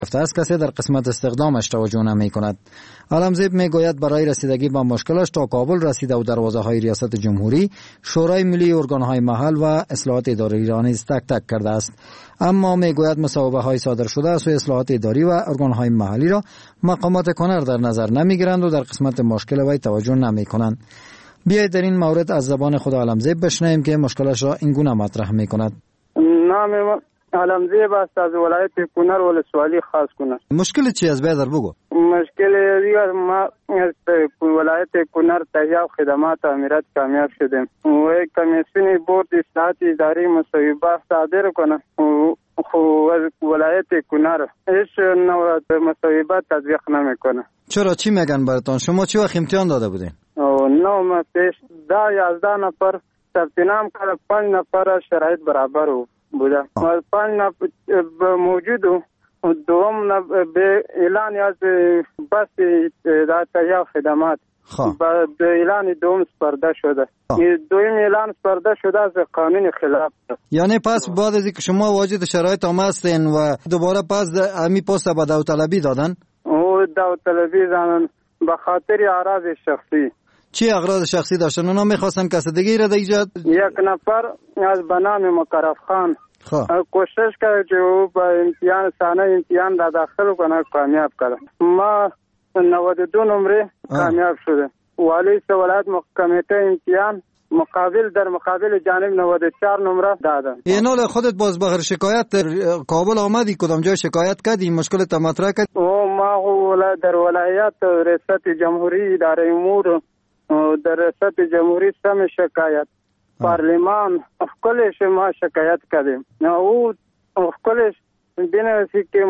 گفته است کسی در قسمت استخدامش توجه نمی کند. عالمزیب می گوید برای رسیدگی به مشکلش تا کابل رسیده و دروازه های ریاست جمهوری، شورای ملی، ارگان های محل و اصلاحات اداری را نیز تک تک کرده است. اما می گوید مصوبه های صادر شده است و اصلاحات اداری و ارگان های محلی را مقامات کنر در نظر نمی گیرند و در قسمت مشکل وی توجه نمی کنند. بیایید در این مورد از زبان خود عالمزیب بشنویم که مشکلش را این گونه مطرح می کند. نام عالمزیب است، از ولایت کنر ولسوالی خاص کنر. مشکل چی است بیادر بگو؟ مشکل دیگر ما از ولایت کنر تهیه خدمات تعمیرات کامیاب شدیم و کمیسیون بورد اصلاحات اداری مصوبه صادر کنه خو ولایت کنر هیچ نوع مصوبه تطبیق نمیکنه. چرا؟ چی میگن براتون؟ شما چی وقت امتحان داده بودین؟ ما پیش 11 نفر ثبت نام کرد، 5 نفر شرایط برابر بوده. 5 نفر موجود و دوم به اعلان از بس تهیه خدمات به اعلان دوم سپرده شده. دوم اعلان سپرده شده از قانون خلاف. یعنی پس بعد از اینکه شما واجد شرایط هم هستین و دوباره پس امی پست به داوطلبی دادن؟ او داوطلبی دادن به خاطر اعراض شخصی. چی اغراض شخصی داشتن؟ اونا میخواستن کسدگی را ایجاد؟ یک نفر از بنام مقرف خان کوشش کرد که او با امتحان سانه امتحان را داخل کنه، کامیاب کرد. ما 92 نمره کامیاب شده. والی ولایت کمیته امتحان در مقابل جانب 94 نمره دادن. اینال خودت باز بغیر شکایت در کابل آمدی؟ کدام جای شکایت کردی؟ مشکل تا مطرح کردی؟ ما در ولایت ریاست جمهوری اداره امور در ریاست جمهوری سم شکایت پارلمان افکلش ما شکایت کردیم. او افکلش بنویسی که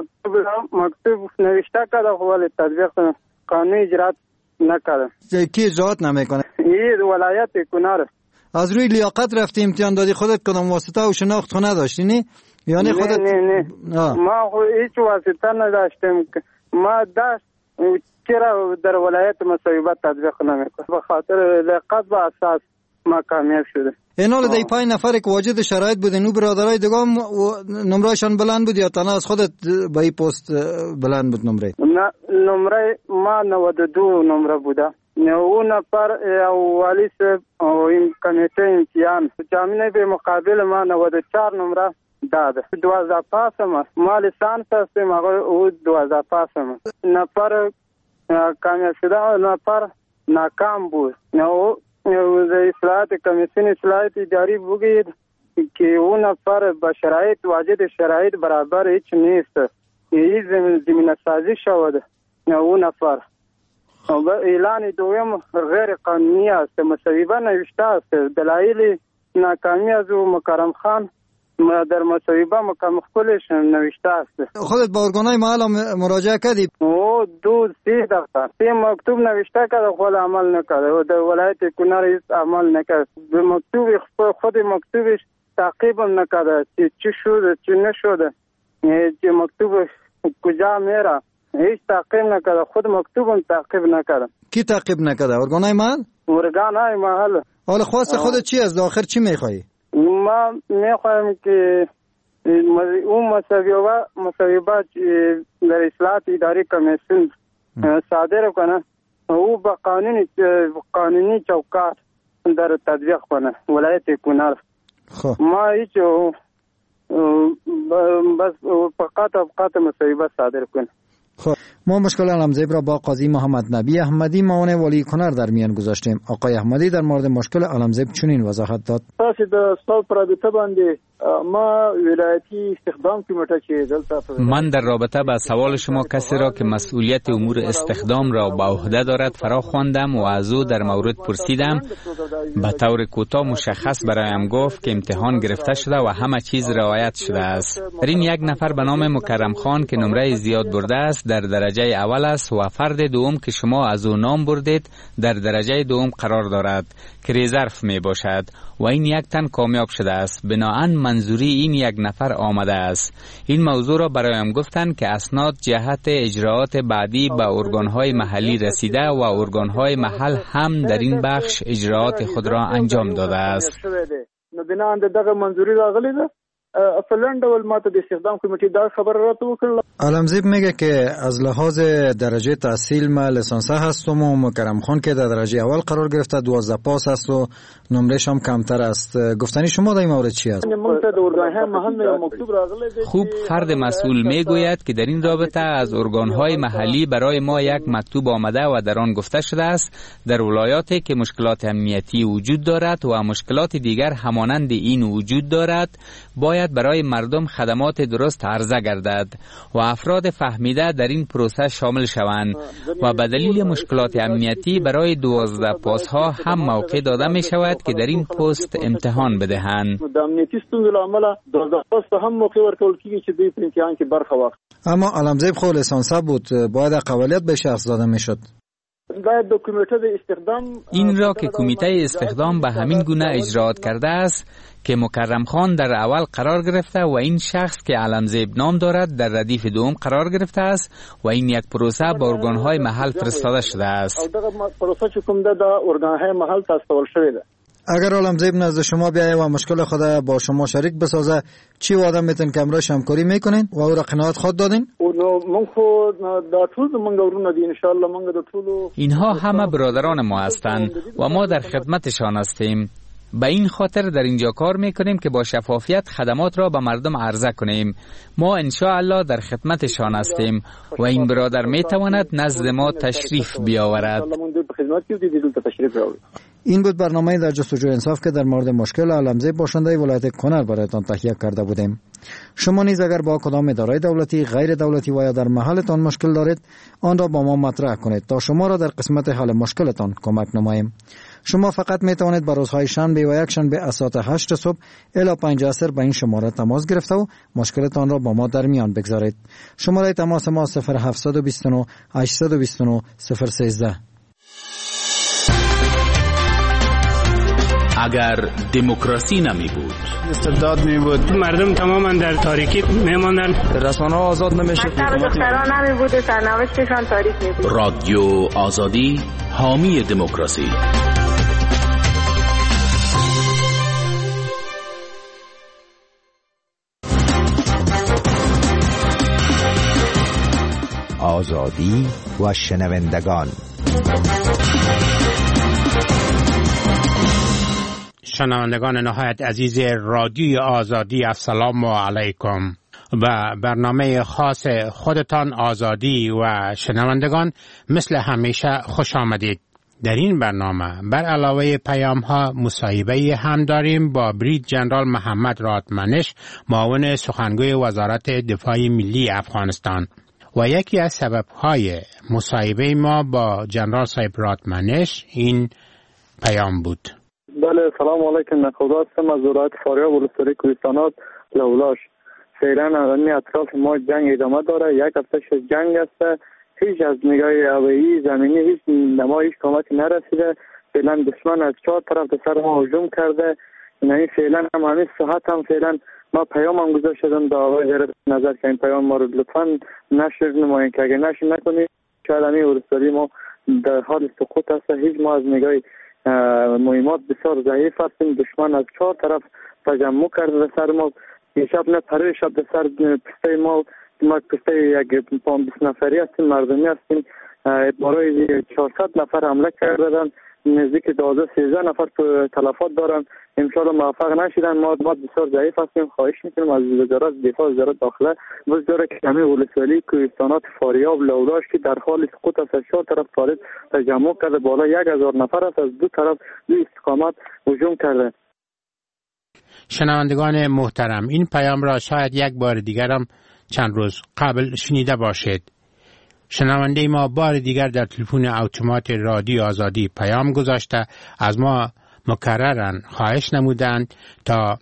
مکتوب نوشته کرده ولی تطبیق قانونی اجرات نکرده. کی اجرات نمیکنه؟ این ولایت کنر. از روی لیاقت رفتی امتحان دادی؟ خودت کدام واسطه و شناخت خو نداشتی نه؟ یعنی خودت نه ما هیچ واسطه نداشتم. ما داشت چرا در ولایت مصوبه تطبیق نمیکنه؟ به خاطر لیاقت به اساس ما کامیاب شده. اینال دی 5 نفر که واجد شرایط بودن، او برادرای دیگه هم نمرهشان بلند بود یا تنها از خودت به این پست بلند بود نمره؟ نه، نمره ما 92 نمره بوده. او نفر والی صاحب این کمیته امتحان جامعه به مقابل ما 94 نمره داده. 12 پاسم است. ما لیسانس هستیم، او 12 پاسم است. نفر کامیاب شده، نفر ناکام بود. او اصلاحات کمیسیون اصلاحات اداری بگید که اون نفر با شرایط واجد شرایط برابر هیچ نیست. این زمینه سازی شده. اون نفر اعلان دوم غیر قانونی است. مصوبه نوشته است. دلایل ناکامی از مکرم خان در مصوبه مکرم خپلش نوشته است. خودت با ارگانهای محل مراجعه کردی؟ او 2-3 دفعه 3 مکتوب نوشته کرده خود عمل نکرده و در ولایت کنر هیچ عمل نکرد. به مکتوب خود مکتوبش تعقیب نکرده چی شده چی نشده، چی مکتوب کجا میره هیچ تعقیب نکرده. خود مکتوبم تعقیب نکرده. کی تعقیب نکرده؟ ارگانهای محل؟ ارگانهای محل. حالا خواست خودت چی از داخل چی میخوایی؟ ما میخوایم که اون مصوبه در اصلاحات اداری کمیسیون صادر کنه، او با قانونی چوکات در تطبیق کنه ولایت کنر. ما هیچ بس فقط مصوبه صادر کنه. ما مشکل عالمزیب را با قاضی محمد نبی احمدی معاون ولی کنر در میان گذاشتیم. آقای احمدی در مورد مشکل عالمزیب چنین وضاحت داد: تاسو د سال پرابطه باندې ما ولایتی استخدام کمیته چې دلته من در رابطه با سوال شما کسی را که مسئولیت امور استخدام را به عهده دارد فرا خواندم و از او در مورد پرسیدم. به طور کوتاه مشخص برایم گفت که امتحان گرفته شده و همه چیز رعایت شده است. در این یک نفر به نام مکرم خان که نمره زیاد برده است در درجه اول است و فرد دوم که شما از او نام بردید در درجه دوم قرار دارد که رزرو می باشد و این یک تن کامیاب شده است. بناهن منظوری این یک نفر آمده است. این موضوع را برایم گفتند که اسناد جهت اجراعات بعدی به ارگانهای محلی رسیده و ارگانهای محل هم در این بخش اجراعات خود را انجام داده است. نو بناهن دغه منظوری راغلی ده فلان ډول ماته د استخدام کمیټې دا خبر راته وکړه. علمزیب میگه که از لحاظ درجه تحصیل ما لیسانسه هستم و مکرم خان که در درجه اول قرار گرفته 12 پاس است و نمرش هم کمتر است. گفتنی شما در این مورد چی است؟ خوب فرد مسئول میگوید که در این رابطه از ارگانهای محلی برای ما یک مکتوب آمده و در آن گفته شده است در ولایاتی که مشکلات امنیتی وجود دارد و مشکلات دیگر همانند این وجود دارد باید برای مردم خدمات درست عرضه گردد و افراد فهمیده در این پروسه شامل شوند و به دلیل مشکلات امنیتی برای 12 پاس ها هم موقع داده می شود که در این پست امتحان بدهند. اما علمزیب خو لیسانسه بود، باید قابلیت به شخص داده می شد. این را که کمیته استخدام به همین گونه اجراات کرده است که مکرم خان در اول قرار گرفته و این شخص که علمزیب نام دارد در ردیف دوم قرار گرفته است و این یک پروسه به ارگانهای محل فرستاده شده است. اگر علمزیب نزد شما بیایه و مشکل خود با شما شریک بسازه چی وعده میتین که امروز همکاری میکنین و او را قناعت خود دادین؟ اینها همه برادران ما هستند و ما در خدمتشان هستیم. به این خاطر در اینجا کار میکنیم که با شفافیت خدمات را به مردم عرضه کنیم. ما انشاءالله در خدمتشان هستیم و این برادر میتواند نزد ما تشریف بیاورد. این بود برنامه در جستجوی انصاف که در مورد مشکل علمزیب باشنده ولایت کنر برایتان تهیه کرده بودیم. شما نیز اگر با کدام اداره دولتی، غیر دولتی و یا در محلتان مشکل دارید آن را با ما مطرح کنید تا شما را در قسمت حل مشکلتان کمک نماییم. شما فقط می توانید به روزهای شنبه و یک شنبه از ساعت 8 صبح الی 5 عصر به این شماره تماس گرفته و مشکلتان را با ما در میان بگذارید. شماره تماس ما 0729 829 013. اگر دموکراسی نمی بود، استبداد می بود، مردم تماما در تاریکی می ماندن، رسانه‌ها آزاد نمیشد، دختران نمی بود، سرنوشتشان تاریک می بود. رادیو آزادی حامی دموکراسی. آزادی و شنوندگان. شنوندگان نهایت عزیز رادیوی آزادی، السلام علیکم. و برنامه خاص خودتان آزادی و شنوندگان مثل همیشه خوش آمدید. در این برنامه بر علاوه پیام ها مصاحبه هم داریم با برید جنرال محمد راتمنش، معاون سخنگوی وزارت دفاع ملی افغانستان. و یکی از سبب‌های مصاحبه ما با جنرال صاحب راتمنش این پیام بود. بله، سلام علیکم. نخودا هستم از ولایت فاریاب ولسوالی کوهستانات لولاش. فعلا الان اطراف ما جنگ ادامه داره. یک هفته جنگ است. هیچ از نگاه هوایی زمینی هیچ نمای هیچ کمکی نرسیده. فعلا دشمن از 4 طرف به سر ما هجوم کرده. یعنی فعلا هم همین صحت هم فعلا ما پیام هم گذاشتم به آقای وزیر نظر که این پیام ما رو لطفاً نشر نمایین که اگه نشر نکنید شاید همین ولسوالی ما در حال سقوط است. هیچ ما از نگاه مهمات بسیار ضعیف هستیم. دشمن از 4 طرف تجمع کرده به سر ما. شب نه پره شب به سر پسته ما پسته یک 20 نفری هستیم، مردمی هستیم. برای 400 نفر حمله کردن، نزدیک 12-13 نفر تلفات دارن. امشالا موفق نشدن. ما بسیار ضعیف هستیم. خواهش میکنم از وزارت دفاع، وزارت داخله بذاره که همه ولسوالی کوهستانات فاریاب لولاش که در حال سقوط است، از 4 طرف طالب تجمع کرده، بالا 1000 نفر است، از 2 طرف 2 استقامت هجوم کرده. شنوندگان محترم، این پیام را شاید یک بار دیگر هم چند روز قبل شنیده باشید. شنونده ما بار دیگر در تلفن اتومات رادیو آزادی پیام گذاشته، از ما مکررن خواهش نمودند تا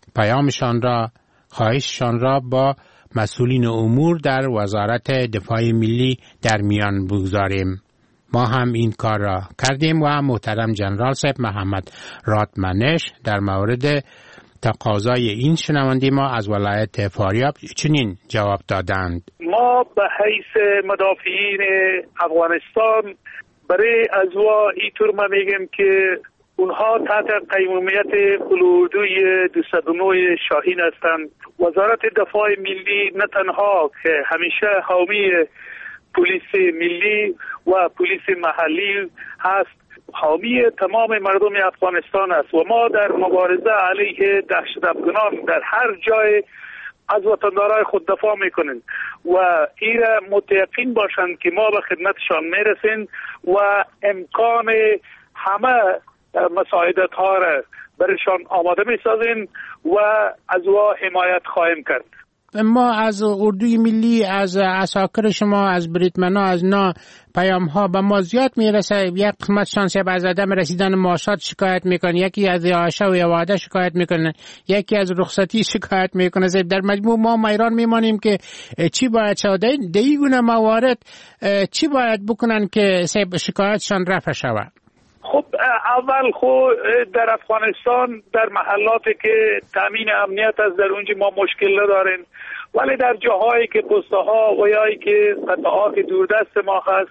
خواهششان را با مسئولین امور در وزارت دفاع ملی در میان بگذاریم. ما هم این کار را کردیم و محترم جنرال صاحب محمد راتمنش در مورد تقاضای این شنونده ما از ولایت فاریاب چنین جواب دادند: ما به حیث مدافعین افغانستان برای ازوا اینطور ما میگیم که اونها تحت قیمومیت قلواردوی 209 شاهین هستند. وزارت دفاع ملی نه تنها که همیشه حامی پلیس ملی و پلیس محلی هست، حامی تمام مردم افغانستان است و ما در مبارزه علیه دهشت افغانان در هر جای از وطندارای خود دفاع میکنیم و ایره متیقین باشند که ما به خدمتشان میرسیم و امکان همه مساعدت ها را برشان آماده میسازیم و از او حمایت خواهیم کرد. ما از اردوی ملی، از عساکر شما، از بریتمنا، از نا پیام ها به ما زیاد میرسه. یک قسمتشان از عدم رسیدن معاشات شکایت میکنه، یکی از عاشا و واده شکایت میکنه، یکی از رخصتی شکایت میکنه. در مجموع ما ایران میمانیم که چی باید شود در این گونه موارد، چی باید بکنن که شکایتشان رفع شود؟ خب اول خود در افغانستان در محلاتی که تامین امنیت است در اونجا ما مشکل نداریم، ولی در جاهایی که پسته ها و یایی که قطعات دوردست ما هست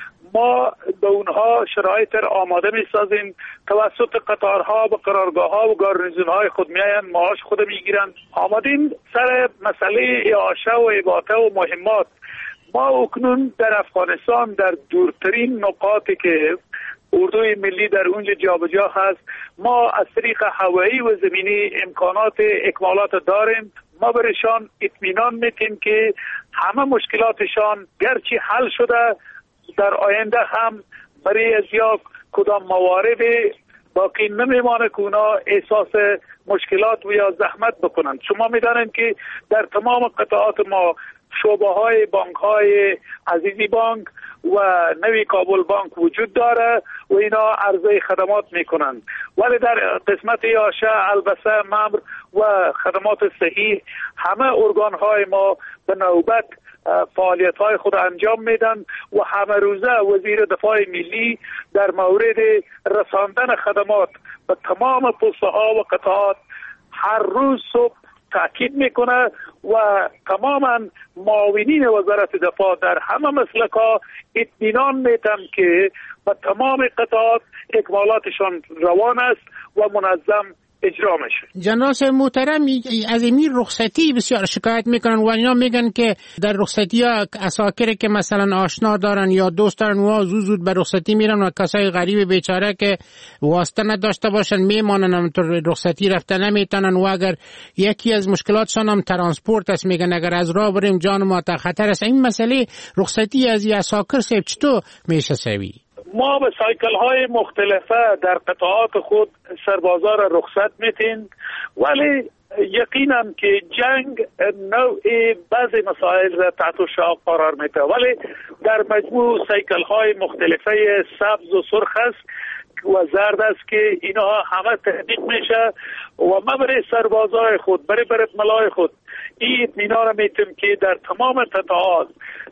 ما به اونها شرایط را آماده می سازیم. توسط قطارها و قرارگاه ها و گارنیزون های خود میاین، معاش خود میگیرن. آمادیم سر مسئله اعاشه و اباطه و مهمات. ما اکنون در افغانستان در دورترین نقاطی که اردوی ملی در اونجا جابجا هست، ما از طریق هوایی و زمینی امکانات اکمالات داریم. ما برشان اطمینان میتیم که همه مشکلاتشان گرچه حل شده، در آینده هم برای از یا کدام موارد باقی نمیمانه که اونا احساس مشکلات و یا زحمت بکنن. شما میدانید که در تمام قطعات ما شعبه های بانک های عزیزی بانک و نوی کابل بانک وجود داره و اینا عرضه خدمات میکنن، ولی در قسمت یاشه، البسه، ممر و خدمات صحیح همه ارگان های ما به نوبت فعالیت های خود انجام میدن و همه روزه وزیر دفاع ملی در مورد رساندن خدمات به تمام پسته ها و قطعات هر روز صبح تاکید میکنه و تماما معاونین وزارت دفاع در همه مسلک‌ها اطمینان میتن که به تمام قطعات اکمالاتشان روان است و منظم اجرا میشه. جناب محترم، از این رخصتی بسیار شکایت میکنن و اینا میگن که در رخصتی ها عساکر که مثلا آشنا دارن یا دوست دارن و زود به رخصتی میرن و کسای غریب بیچاره که واسطه نداشته باشن میمانن، همونطور رخصتی رفته نمیتونن و اگر یکی از مشکلاتشان هم ترانسپورت است، میگن اگر از راه بریم جان ما تا خطر است. این مسئله رخصتی از عساکر چطور میشه سوی؟ ما به سایکل های مختلفه در قطعات خود سربازا را رخصت میتین، ولی یقینا که جنگ نوع بعضی مسائل را تحت شعاع قرار میده، ولی در مجموع سایکل های مختلفه سبز و سرخ است و زرد است که اینا همه تحقیق میشه و ما برای سربازای خود، برای برتملای خود این اطمینان میتیم که در تمام قطعات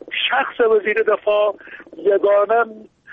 شخص وزیر دفاع یگانه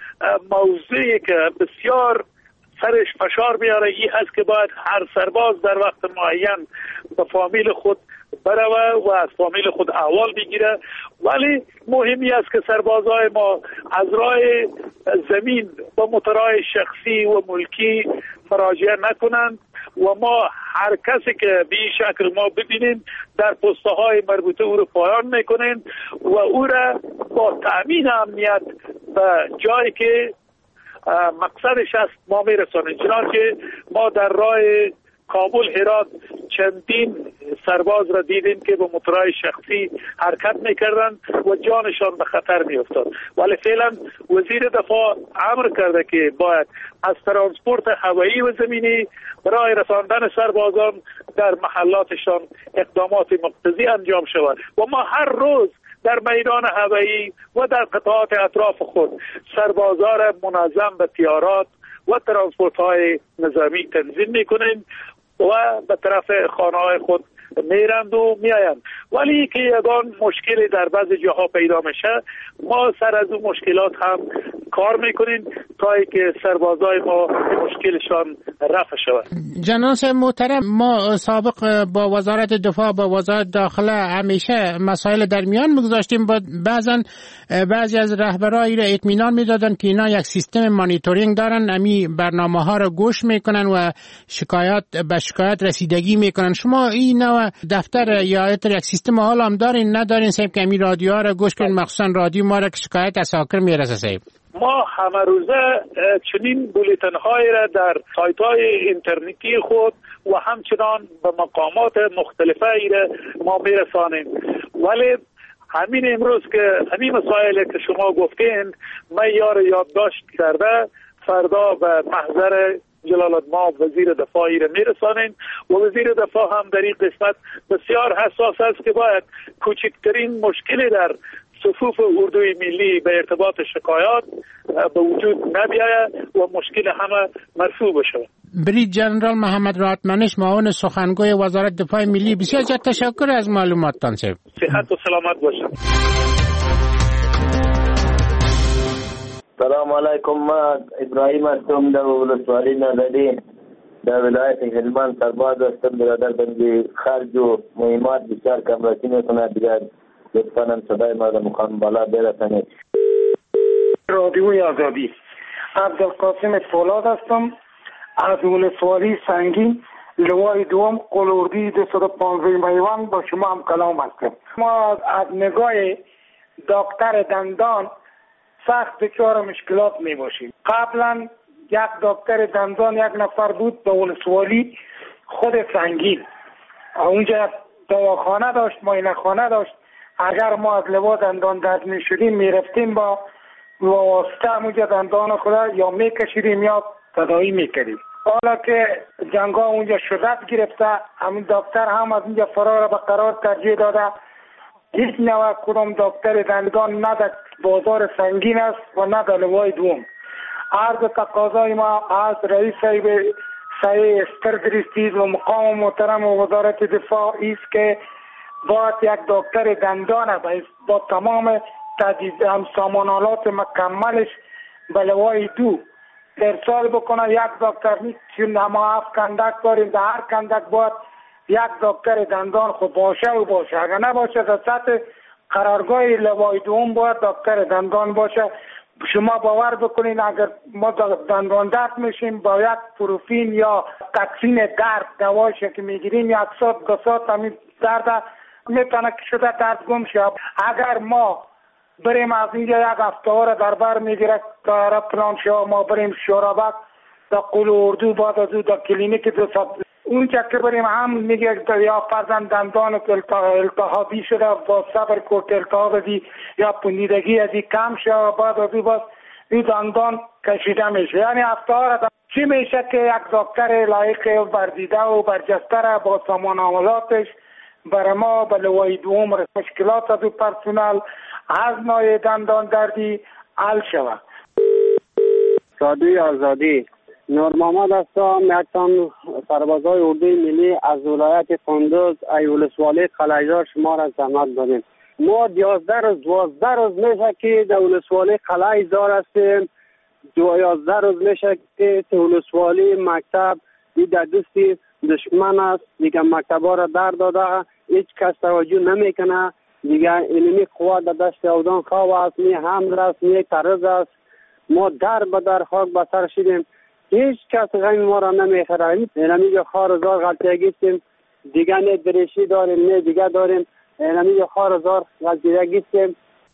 موضوعی که بسیار سرش فشار بیاره این هست که باید هر سرباز در وقت معین به فامیل خود بروه و از فامیل خود احوال بگیره، ولی مهمی است که سربازای ما از راه زمین به موتورهای شخصی و ملکی مراجعه نکنند و ما هر کسی که به این شکل ما ببینیم در پسته های مربوطه او رو پایان میکنیم و او را با تأمین امنیت به جایی که مقصدش است ما میرسانیم. چنانچه ما در راه کابل هرات چندین سرباز را دیدیم که با موتورهای شخصی حرکت میکردن و جانشان به خطر میافتاد، ولی فعلا وزیر دفاع امر کرده که باید از ترانسپورت هوایی و زمینی برای رساندن سربازان در محلاتشان اقدامات مقتضی انجام شود و ما هر روز در میدان هوایی و در قطعات اطراف خود سربازا را منظم به تیارات و ترانسپورت های نظامی تنظیم میکنیم و به طرف خانه های خود میرند و میآیند. ولی که یگان مشکلی در بعضی جاها پیدا میشه، ما سر از اون مشکلات هم کار میکنیم تا که سربازای ما مشکلشان رفع شود. جناب محترم، ما سابق با وزارت دفاع، با وزارت داخله همیشه مسائل در میان میگذاشتیم. بعضی از رهبرای را اطمینان میدادن که اینا یک سیستم مانیتورینگ دارن، امی برنامه ها را گوش میکنن و شکایت رسیدگی میکنن. شما این نوع دفتر یا یک سیستم حال هم دارین ندارین؟ صاحب که امی رادیو ها را گوش کنین، مخصوصا رادیو ما را که شکایت از حاکم میرسه. صاحب ما همه روزه چنین بولتن های را در سایت های اینترنتی خود و همچنان به مقامات مختلفه را ما میرسانیم. ولی همین امروز که همین مسائل که شما گفتین من یادداشت کرده فردا به محضر جلال الملک وزیر دفاعی را میرسانیم و وزیر دفاع هم در این قسمت بسیار حساس است که باید کوچکترین مشکلی در صفوف اردوی ملی به ارتباط شکایات به وجود نبیاید و مشکل همه مرفوع بشه. برید جنرال محمد راحت منش، معاون سخنگوی وزارت دفاع ملی، بسیار تشکر از معلوماتتان. صحت و سلامت باشم. سلام علیکم. من ابراهیم هستم در ولسوالی نظری در ولایت هلمند سرباز هستم. برادر بندی خرج و مهمات بسیار کمرسی میکنه. دیگر لطفاً هم صدای ما را مقام بالا برسانید. رادیوی آزادی، عبدالقاسم فولاد هستم از ولسوالی سنگین، لوای دوم قلوردی 215 میوان. با شما هم کلام هستم. ما از نگاه دکتر دندان سخت دچار مشکلات می باشیم. قبلا یک دکتر دندان یک نفر بود به ولسوالی خود سنگین، اونجا دواخانه داشت، معاینه خانه داشت. اگر ما از لباس دندان درد می شدیم می رفتیم با واسطه اونجا دندان خدا یا می کشیدیم یا تداوی می کردیم. حالا که جنگا اونجا شدت گرفته، همین دکتر هم از اونجا فرار به قرار ترجیح داده. هیچ نوع کدام دکتر دندان نه در بازار سنگین است و نه در لوای دوم. عرض تقاضای ما از رئیس صحیح استردریستیز و مقام محترم و وزارت دفاع است که باید یک دکتر دندان با تمام سامانالات مکملش به لوای دو ارسال بکنه. یک دکتر نیست، چون ما 7 کندک داریم، در هر کندک باید یک دکتر دندان خود باشه. اگر نباشه در سطح قرارگاه لوای دوم باید دکتر دندان باشه. شما باور بکنین اگر ما دندان درد میشیم با یک پروفین یا تکسین درد دوایش که میگیریم 1 ساعت 2 ساعت همین درد میتونه که شده درد گم شه. اگر ما بریم از اینجا 1 هفته ها را در بر میگیره که پلان شو ما بریم شورابک در قول اردو بعد از او در کلینیک 200 اونجا که بریم هم میگه یا فرزند دندان التهابی شده با صبر کوت التهاب دی یا پوندیدگی ازی کم شده بعد از او باز این دندان کشیده میشه. یعنی هفته ها را چی میشه که یک دکتر لایق ورزیده و برجسته را با سامان عملاتش برای ما به لوای دوم مشکلات از پرسنل از نوع دندان دردی حل شود. رادیوی آزادی، نور محمد هستم. یک تن سربازای اردوی ملی از ولایت کندوز ولسوالی قلعه‌زار شما را زحمت دادیم. ما 12 روز میشه که در ولسوالی قلعه‌زار هستیم. 11 روز میشه که ولسوالی مکتب در دست دشمن است. دیگه مکتبا را در داده، هیچ کس توجه نمیکنه. دیگه علمی قوت در دست اودان خواه است، می حمل است، می ترز است. ما در به در خاک بسر شدیم، هیچ کس غم ما را نمیخوره. اینمی خارزار غلطیگی هستیم، دیگه نه دریشی داریم نه دیگه داریم. اینمی خارزار غلطیگی هستیم.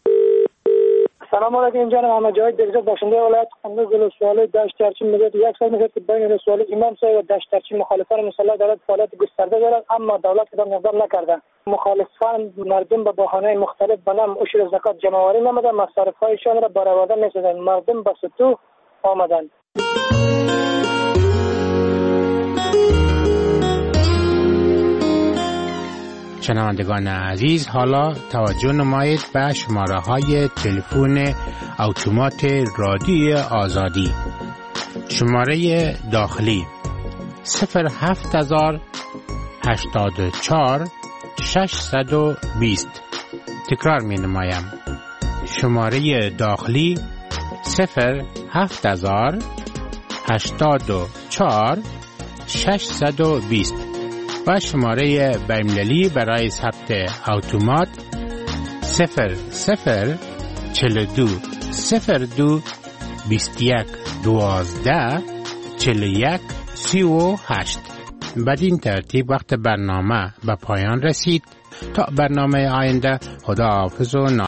سلام علیکم. جناب محمد جاوید درجه باشنده ولایت کندوز ولسوالی دشت چرچی میگوید یک سال میشه که بین ولسوالی امام صاحب و دشت چرچی مخالفان مسلح دولت فعالیت گسترده دارد، اما دولت کدام اقدام نکرده. مخالفان مردم به بهانه‌های مختلف به نام عشر زکات جمع‌آوری نموده، مصارف‌هایشان را برآورده می‌سازند. مردم به سطوح آمدند. شنوندگان عزیز، حالا توجه نمایید به شماره‌های تلفن اتومات رادیوی آزادی. شماره داخلی 07000 84 620. تکرار می نمایم. شماره داخلی 07000 84 620 و شماره بین‌المللی برای ثبت اتومات 00 42 02 21 12 41 38. بدین ترتیب وقت برنامه به پایان رسید. تا برنامه آینده خداحافظ و